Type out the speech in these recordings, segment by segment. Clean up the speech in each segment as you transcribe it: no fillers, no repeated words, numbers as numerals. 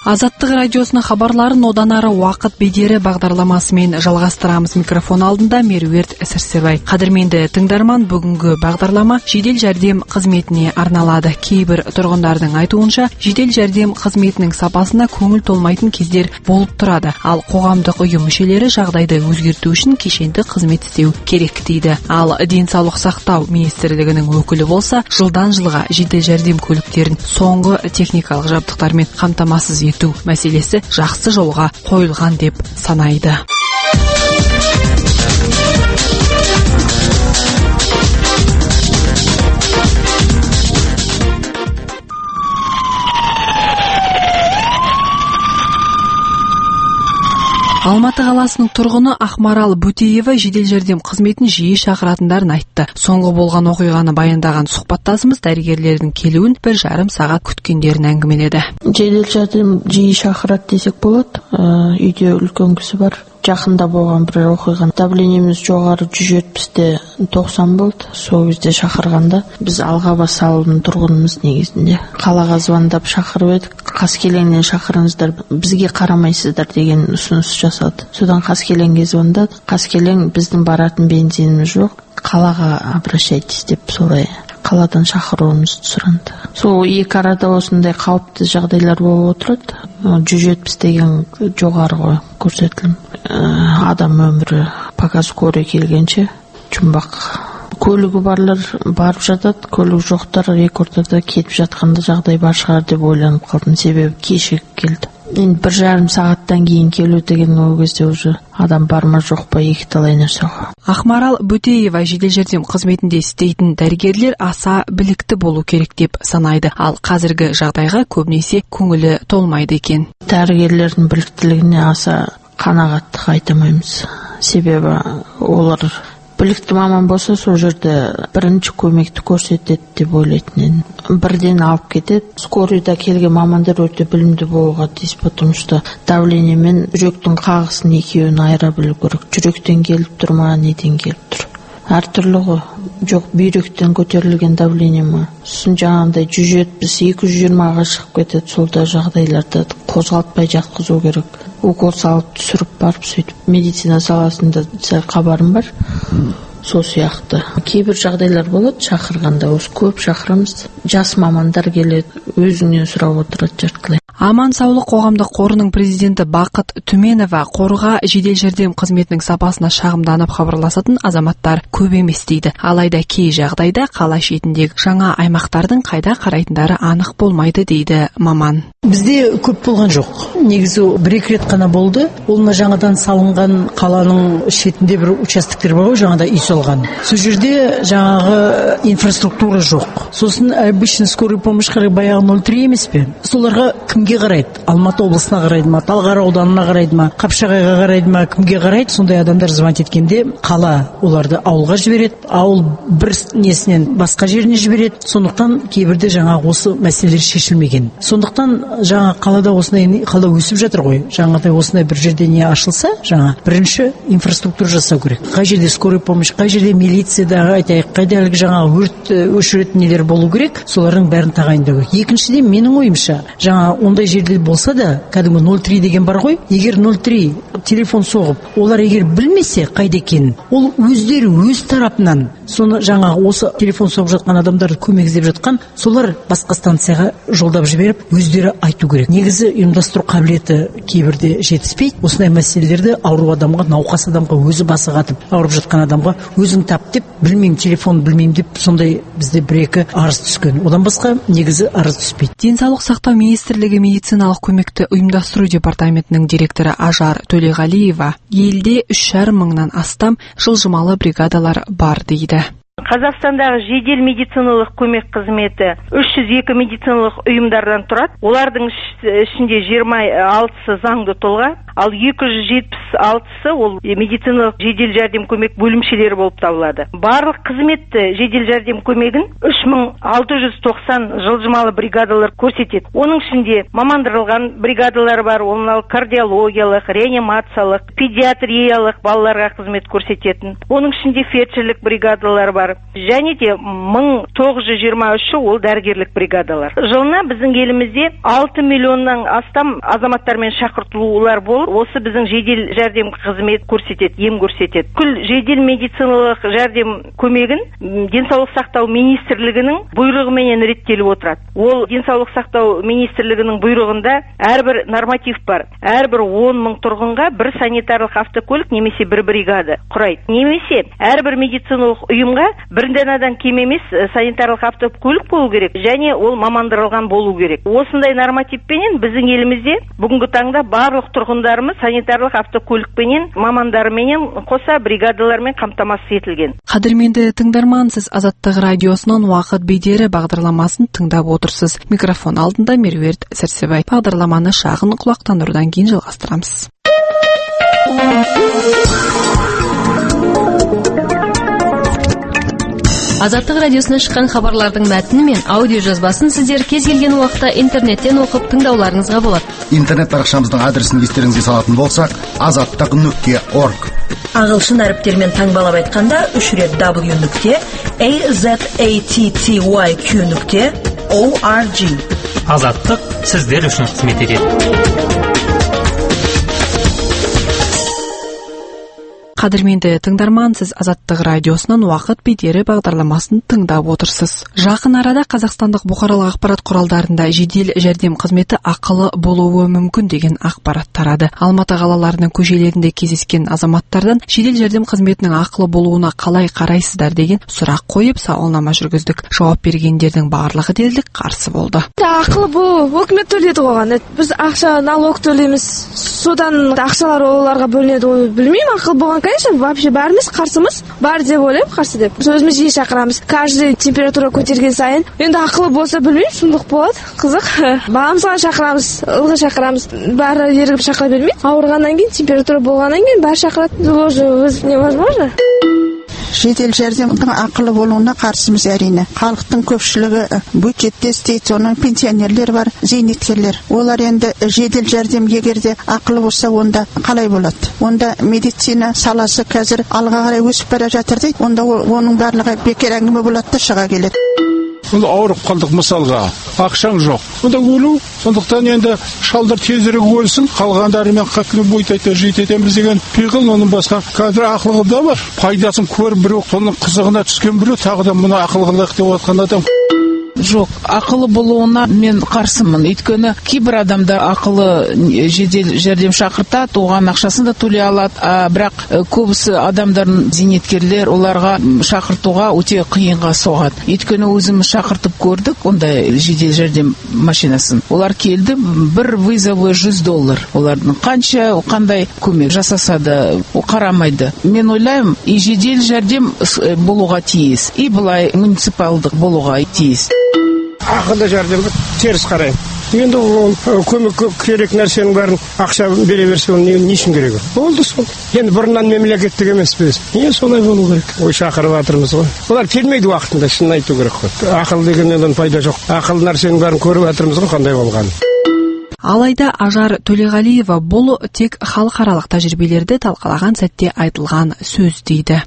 Азаттық радиосының хабарларын одан ары уақыт бедері бағдарламасымен жалғастырамыз. Микрофон алдында Меруерт Сәрсебай. Қадірменді тыңдарман, бүгінгі бағдарлама жедел жәрдем қызметіне арналады. Кейбір тұрғындардың айтуынша, жедел жәрдем қызметінің сапасына көңіл толмайтын кездер болып тұрады. Ал қоғамдық ұйым мүшелері жағдайды өзгерту үшін кешенді қызмет істеу керек дейді. Ал денсаулық сақтау министрлігінің өкілі болса, жылдан жылға жедел жәрдем көліктерін соңғы техникалық жабдықтармен қамтамасыз ету мәселесі жақсы жолға қойылған деп санайды. Алматы қаласының тұрғыны Ақмарал Бөтеева жедел жәрдем қызметін жиі шақыратындарын айтты. Соңғы болған оқиғаны баяндаған сұхбаттасымыз дәрігерлердің келуін 1,5 сағат күткендерін әңгімеледі. Жедел жәрдем жиі шақырат десек болады. Үйде үлкен кісі бар. Жақында болған бір оқиға. Давлениеміз жоғары 170-те 90 болды. Сол кезде шақырғанда біз Алғабас ауылының тұрғынымыз негізінде. Қалаға звондап шақырып едік. Қаскелеңнен шақырыңыздар, бізге қарамайсыздар деген ұсыныс жасады. Содан Қаскелеңге звондады. Қаскелең біздің баратын бензиніміз жоқ. Қалаға обращайтесь деп солай қаладан шақыруымызды сұранды. Сол екі арада осындай қауіпті жағдайлар болып отырады. 170 деген жоғары ғой көрсетілім. Адам өмірі пока скорый келгенше жұмбақ. Көлігі барлар барып жатады, көлігі жоқтар рекордтарда кетіп жатқанда жағдай бар шығар деп ойланып қалдым, себебі кешігіп келді. Енді 1,5 сағаттан кейін келу деген ол кезде уже адам бар ма жоқ па екіталай нәрсе ғой. Ақмарал Бөтеева жедел жәрдем қызметінде істейтін дәрігерлер аса білікті болу керек деп санайды. Ал қазіргі жағдайға көбінесе көңілі толмайды екен. Дәрігерлердің біліктілігіне аса қанағаттық айтамаймыз. Себебі олар білікті маман болса, сол жерде бірінші көмекті көрсетеді деп ойлайтын едім. Бірден алып кетеді. Скорыйда келген мамандар өте білімді болуға тиіс, потому что давление мен жүректің қағысын екеуін айыра білу керек. Жүректен келіп тұр ма, неден келіп тұр. Әртүрлі ғой. Жоқ, бүйректен көтерілген давление ма. Сосын жаңағындай 170-220-ға шығып кетеді. Солда жағдайларда қозғалтпай жатқызу керек. Укол салып түсіріп барып сөйтіп. Медицина саласында сәл хабарым бар. Сол сияқты. Кейбір жағдайлар болады, шақырғанда осы көп шақырамыз. Жас мамандар келеді, өзіңнен сұрап отырады жартылай. Аман саулық қоғамдық қорының президенті Бақыт Түменова қорға жедел жәрдем қызметінің сапасына шағымданып хабарласатын азаматтар көп емес дейді. Алайда кей жағдайда қала шетіндегі жаңа аймақтардың қайда қарайтындары анық болмайды дейді маман. Бізде көп болған жоқ. Негізі бір-екі рет қана болды. Ол жаңадан салынған қаланың шетінде бір участоктер бар ғой, жаңада үй салған. Сол жерде жаңағы инфраструктура жоқ. Сосын обычно скорый помощьқа баяғы 03 емес пе? Соларға кімге қарайды? Алматы облысына қарайды ма, Талғар ауданына қарайды ма, Қапшағайға қарайды ма, кімге қарайды? Сондай адамдар звонить еткенде қала оларды ауылға жібереді, ауыл бір несінен басқа жеріне жібереді. Сондықтан кейбірде жаңа осы мәселелер шешілмеген. Сондықтан жаңа қалада осындай қала өсіп жатыр ғой. Жаңадай осындай бір жерде не ашылса, жаңа бірінші инфраструктура жасау керек. Қай жерде скорый помощь, қай жерде милицияда айтайық, қайда әлгі жаңа өрт өшіретін нелер болу керек, солардың бәрін тағайындау керек. Екіншіден менің ойымша, жаңа ондай жерде болса да, кәдімгі 03 деген бар ғой, егер 03 телефон соғып, олар егер білмесе қайда екенін, ол өздері өз тарапынан соны жаңа осы телефон соғып жатқан адамдарды көмек іздеп жатқан, солар басқа станцияға жолдап жіберіп, өздері айту керек. Негізі ұйымдастыру қабілеті кейбірде жетіспейді. Осындай мәселелерді ауру адамға, науқас адамға өзі басы қатып, ауырып жатқан адамға өзің тап деп, білмеймін, телефон білмеймін деп, сондай бізде бір-екі арыз түскен. Одан басқа негізі арыз түспейді. Денсаулық сақтау министрлігі медициналық көмекті ұйымдастыру департаментінің директоры Ажар Төлеғалиева елде 3,5 мыңнан астам жылжымалы бригадалар бар дейді. Қазақстандағы жедел медициналық көмек қызметі 302 медициналық ұйымдардан тұрады. Олардың ішінде 26-сы заңды тұлға, ал 276-сы ол медициналық жедел жәрдем көмек бөлімшелері болып табылады. Барлық қызметті жедел жәрдем көмегін 3690 жылжымалы бригадалар көрсетеді. Оның ішінде мамандырылған бригадалар бар, оның кардиологиялық, реанимациялық, педиатриялық балаларға қызмет көрсететін. Оның ішінде фельдшерлік бригадалар бар. және де 1923 ол дәрігерлік бригадалар. Жылына біздің елімізде 6 миллионнан астам азаматтармен шақыртылулар болып, осы біздің жедел жәрдем қызмет көрсетеді, ем көрсетеді. Күл жедел медициналық жәрдем көмегін денсаулық сақтау министрлігінің бұйрығымен реттеліп отырады. Ол денсаулық сақтау министрлігінің бұйрығында әрбір норматив бар. Әрбір 10 мың тұрғынға бір санитарлық автокөлік немесе бір бригада құрайды. Немесе әрбір медициналық ұйымға бір данадан кем емес санитарлық автокөлік болу керек, және ол мамандырылған болу керек. Осындай нормативпенен біздің елімізде бүгінгі таңда барлық тұрғындарымыз санитарлық автокөлікпенен, мамандарменен қоса бригадалармен қамтамасыз етілген. Қадірменді тыңдарман, сіз Азаттық радиосынан уақыт бедері бағдарламасын тыңдап отырсыз. Микрофон алдында Меруерт Сәрсебай. Бағдарламаны шағын құлақтандырудан кейін жалғастырамыз. Азаттық радиосынан шыққан хабарлардың мәтіні мен аудио жазбасын сіздер кез келген уақытта интернеттен оқып тыңдауларыңызға болады. Интернет парақшамыздың адресін естеріңізге салатын болсақ, azattiq.org. Ағылшын әріптермен таңбалап айтқанда 3 рет w.azattiq.org. Азаттық сіздер үшін қызмет етеді. Қадірменді тыңдарман, сіз Азаттық радиосынан уақыт бедері бағдарламасын тыңдап отырсыз. Жақын арада қазақстандық бұқаралық ақпарат құралдарында жедел жәрдем қызметі ақылы болуы мүмкін деген ақпарат тарады. Алматы қалаларының көшелерінде кездескен азаматтардан жедел жәрдем қызметінің ақылы болуына қалай қарайсыздар деген сұрақ қойып сауалнама жүргіздік. Жауап бергендердің барлығы дерлік қарсы болды. Ақылы болу өкімет төлейді оған. Біз ақша налог төлейміз. Содан ақшалар оларға бөлінеді. Білмеймін, ақылы болған конечно, вообще бәріміз қарсымыз. Бар деп ойлаймын, қарсы деп. Өзіміз жиі шақырамыз. Каждый температура көтерген сайын. Енді ақылы болса білмеймін, сұмдық болады. Қызық. Бағамызға шақырамыз, ылғи шақырамыз. Бәрі ерігіп шақыра бермейді. Ауырғаннан кейін, температура болғаннан кейін бәрі шақырады. Өз невозможно. Жедел жәрдемнің ақылы болуына қарсымыз әрине. Халықтың көпшілігі бюджетте істейді, соның пенсионерлер бар, зейнеткерлер. Олар енді жедел жәрдем егерде ақылы болса, онда қалай болады? Онда медицина саласы қазір алға қарай өсіп бара жатыр дейді. Онда оның барлығы бекер әңгіме болады да шыға келеді. Онда ауырып қалдық мысалға, ақшаң жоқ. Онда өлу, сондықтан енді шалдар тезірек өлсін, қалғандарымен қақылы бойтайта жететеміз деген пиғыл, оның басқа қазір ақылы да бар. Пайдасын көріп біреу, соның қызығына түскен біреу, тағы да мұны ақылы қылайық деп отқан адам. Жоқ, ақылы болуына мен қарсымын. Өйткені кейбір адамдар ақылы жедел жәрдем шақыртады, оған ақшасын да төлей алады, бірақ көбісі адамдардың зейнеткерлер оларға шақыртуға өте қиынға соғады. Өйткені өзіміз шақыртып көрдік, ондай жедел жәрдем машинасын. Олар келді, бір вызовы $100. Олардың қандай көмек жасаса да қарамайды. Мен ойлаймын, и жедел жәрдем болуға тиіс, и былай муниципалдық болуға тиіс. Ақылы жәрдемді теріс қараймын. Енді көмек керек нәрсенің бәрін ақша бере берсе, оны не үшін керек? Болды сол. Енді бұрыннан мемлекеттік емес біз. Не солай болу керек? Ой, шақырып жатырмыз ғой. Олар келмейді уақытында, шынын айту керек қой. Ақыл дегеннен пайда жоқ. Ақыл нәрсенің бәрін көріп жатырмыз ғой, қандай болғанын. Алайда Ажар Төлеғалиева бұл тек халықаралық тәжірибелерді талқылаған сәтте айтылған сөз дейді.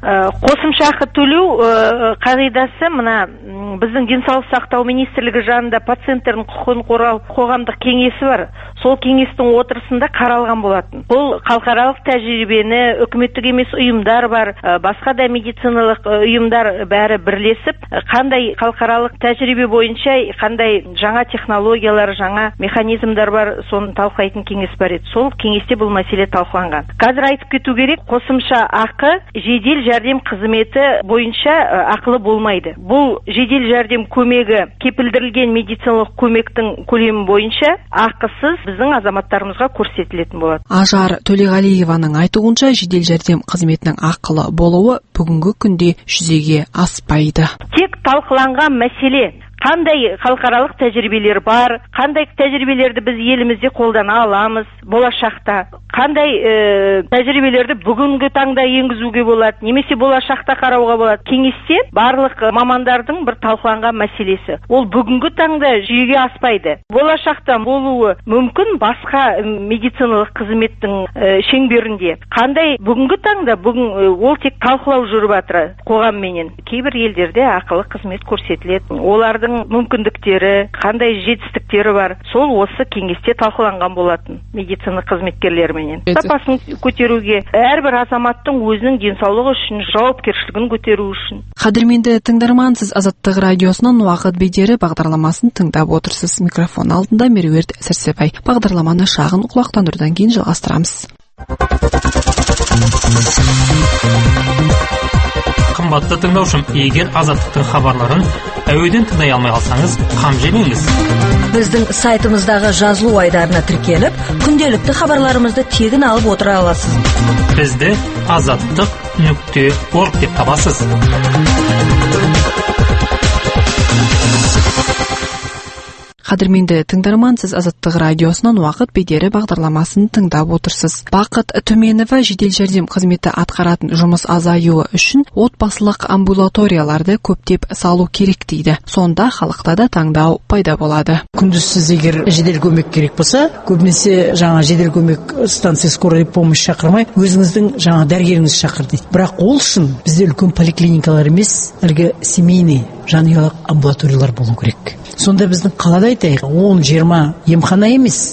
Қосымша ақы төлеу қағидасы мына біздің денсаулық сақтау министрлігі жанында пациенттердің құқығын қорғау қоғамдық кеңесі бар. Сол кеңестің отырысында қаралған болатын. Бұл халықаралық тәжірибені үкіметтік емес ұйымдар бар, басқа да медициналық ұйымдар бәрі бірлесіп, қандай халықаралық тәжірибе бойынша қандай жаңа технологиялар, жаңа механизмдар бар, соны талқылайтын кеңес бар еді. Сол кеңесте бұл мәселе талқыланған. Қазір айтып кету керек, қосымша ақы жедел жәрдем қызметі бойынша ақылы болмайды. Бұл жедел жәрдем көмегі кепілдірілген медициналық көмектің көлемі бойынша ақысыз біздің азаматтарымызға көрсетілетін болады. Ажар Төлеғалиеваның айтуынша жедел жәрдем қызметінің ақылы болуы бүгінгі күнде жүзеге аспайды. Тек талқыланған мәселе қандай халықаралық тәжірибелер бар, қандай тәжірибелерді біз елімізде қолдана аламыз болашақта, қандай тәжірибелерді бүгінгі таңда енгізуге болады, немесе болашақта қарауға болады. Кеңесте барлық мамандардың бір талқыланған мәселесі. Ол бүгінгі таңда жүйеге аспайды. Болашақта болуы мүмкін басқа медициналық қызметтің шеңберінде. Қандай бүгінгі таңда ол тек талқылау жүріп жатыр қоғамменен. Кейбір елдерде ақылы қызмет көрсетіледі. Олардың мүмкіндіктері, қандай жетістіктері бар, сол осы кеңесте талқыланған болатын медицина қызметкерлеріменен. Сапасын көтеруге, әрбір азаматтың өзінің денсаулығы үшін жауапкершілігін көтеру үшін. Қадірменді тыңдарман, сіз Азаттық радиосынан уақыт бедері бағдарламасын тыңдап отырсыз. Микрофон алдында Меруерт Сәрсебай. Бағдарламаны шағын құлақтандырудан кейін жалғастырамыз. Қымбатты тыңдаушым, егер Азаттықтың хабарларын әуеден тыңдай алмай қалсаңыз, қам жемеңіз. Біздің сайтымыздағы жазылу айдарына тіркеліп, күнделікті хабарларымызды тегін алып отыра аласыз. Бізді azattiq.org деп табасыз. Қадірменді тыңдарман, сіз Азаттық радиосынан уақыт бедері бағдарламасын тыңдап отырсыз. Бақыт Түменова жедел жәрдем қызметі атқаратын жұмыс азаюы үшін отбасылық амбулаторияларды көптеп салу керек дейді. Сонда халықта да таңдау пайда болады. Күндіз сіз егер жедел көмек керек болса, көбінесе жаңа жедел көмек станция скорой помощь шақырмай, өзіңіздің жаңа дәрігеріңіз шақыр дейді. Бірақ ол үшін бізде үлкен поликлиникалар емес, әлгі семейный жанұялық амбулаториялар болу керек. Сонда біздің қалада айтайық, 10-20 емхана емес,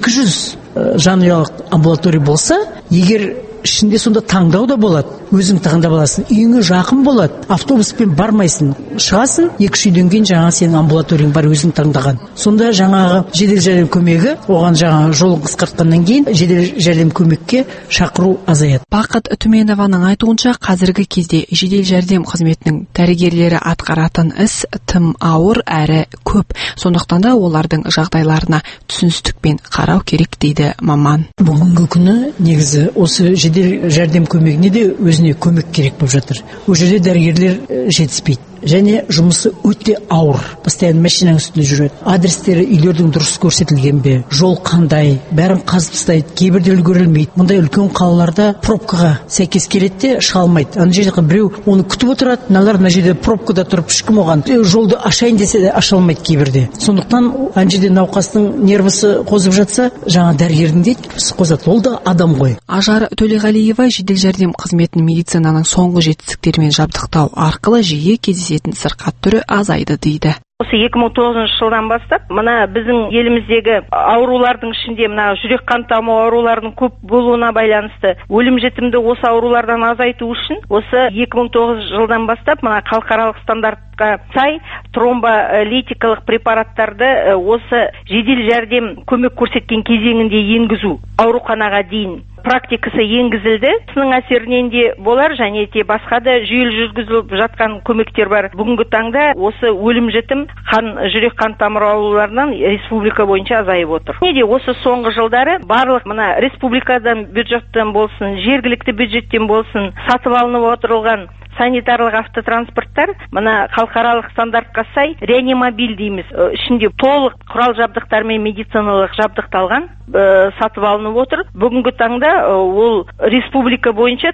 200 жанұялық амбулатория болса, егер ішінде сонда таңдау да болады. Өзің таңдап аласың, үйіңе жақын болады. Автобуспен бармайсың, шығасың, 2 үйден кейін жаңа сенің амбулаторияң бар, өзің таңдаған. Сонда жаңағы жедел жәрдем көмегі, оған жаңа жолын қысқартқаннан кейін жедел жәрдем көмекке шақыру азаяды. Бақыт Түменованың айтуынша, қазіргі кезде жедел жәрдем қызметінің дәрігерлері атқаратын іс тым ауыр әрі көп. Сондықтан да олардың жағдайларына түсіністікпен қарау керек дейді маман. Бүгінгі күні негізі осы жедел жәрдем көмегіне де өзіне көмек керек болып жатыр. Ол жерде дәрігерлер жетіспейді. Және жұмысы өте ауыр. Постоянно машинаның үстінде жүреді. Адрестері үйлердің дұрыс көрсетілген бе? Жол қандай? Бәрін қазып тастайды. Кейбірде үлгерілмейді. Мұндай үлкен қалаларда пробкаға сәйкес келеді де шыға алмайды. Ана жерде біреу оны күтіп отырады. Мыналар мына жерде пробкада тұрып ешкім оған жолды ашайын десе де аша алмайды кейбірде. Сондықтан ана жерде науқастың нервысы қозып жатса, жаңа дәрігердің дейді, қозады. Ол да адам ғой. Ажар Төлеғалиева жедел жәрдем қызметінің медицинаның соңғы жетістіктерімен жабдықтау арқылы жиі кездесетін сырқат түрі азайды дейді. Осы 2009 жылдан бастап, мына біздің еліміздегі аурулардың ішінде мына жүрек қан тамыр ауруларының көп болуына байланысты өлім жітімді осы аурулардан азайту үшін осы 2009 жылдан бастап мына халықаралық стандартқа сай тромболитикалық препараттарды осы жедел жәрдем көмек көрсеткен кезеңінде енгізу ауруханаға дейін практикасы енгізілді. Сының әсерінен де болар, және де басқа да жүйелі жүргізіліп жатқан көмектер бар. Бүгінгі таңда осы өлім жітім жүрек қан тамыр ауруларынан республика бойынша азайып отыр. Неде осы соңғы жылдары барлық мына республикадан бюджеттен болсын, жергілікті бюджеттен болсын сатып алынып отырылған санитарлық автотранспорттар мына халықаралық стандартқа сай реанимобиль дейміз. Ішінде толық құрал жабдықтармен медициналық жабдықталған сатып алынып отыр. Бүгінгі таңда ол республика бойынша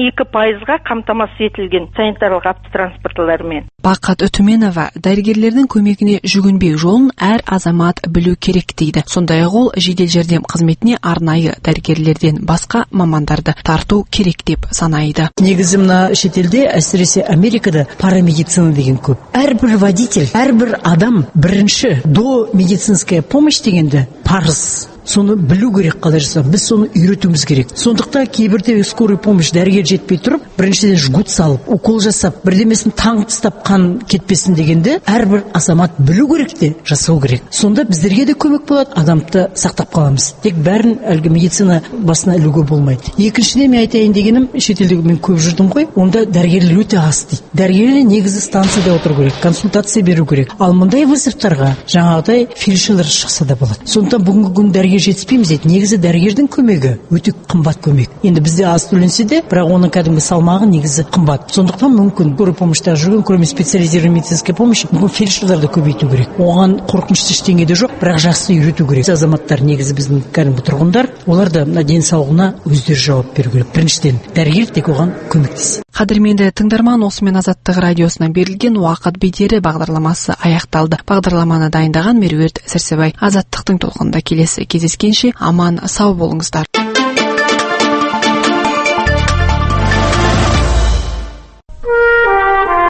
92%-ға қамтамасыз етілген санитарлық автотранспорттармен. Бақыт Түменова дәрігерлердің көмегіне жүгінбек жолын әр азамат білу керек дейді. Сондай-ақ ол жедел жәрдем қызметіне арнайы дәрігерлерден басқа мамандарды тарту керек деп санайды. Негізі мына шетелде, әсіресе Америкада парамедицина деген көп. Әрбір водитель, әрбір адам бірінші до медицинская помощь дегенді парыз. Соны білу керек қалай жасап. Біз соны үйретуіміз керек. Сондықтан кейбірде скорый помощь дәрігер жетпей тұрып, біріншіден жгут салып, укол жасап, бірдемесін таңып тастап қан кетпесін дегенде әрбір азамат білу керек те жасау керек. Сонда біздерге де көмек болады, адамды сақтап қаламыз. Тек бәрін әлгі медицина басына ілуге болмайды. Екіншіден мен айтайын дегенім, шетелде мен көп жүрдім ғой, онда дәрігерлер өте аз дейді. Дәрігерлер негізі станцияда отыру керек, консультация беру керек. Ал мұндай вызовтарға жаңағыдай фельдшерлер шықса да болады. Сондықтан бүгінгі күн дәрігер неге жетіспейміз дейді. Негізі дәрігердің көмегі өте қымбат көмек. Енді бізде аз төленсе де, бірақ оның кәдімгі салмағы негізі қымбат. Сондықтан мүмкін скорый помощьта жүрген, кроме специализированной медицинской помощи, фельдшерлерді көбейту керек. Оған қорқынышты ештеңе де жоқ, бірақ жақсы үйрету керек. Азаматтар негізі біздің кәдімгі тұрғындар, олар да мына денсаулығына өздері жауап беру керек. Біріншіден дәрігер тек оған көмектеседі. Қадірменді тыңдарман, осымен Азаттық радиосынан берілген уақыт бедері бағдарламасы аяқталды. Бағдарламаны дайындаған Меруерт Сәрсебай. Азаттықтың толқынында келесі кездескенше аман сау болыңыздар.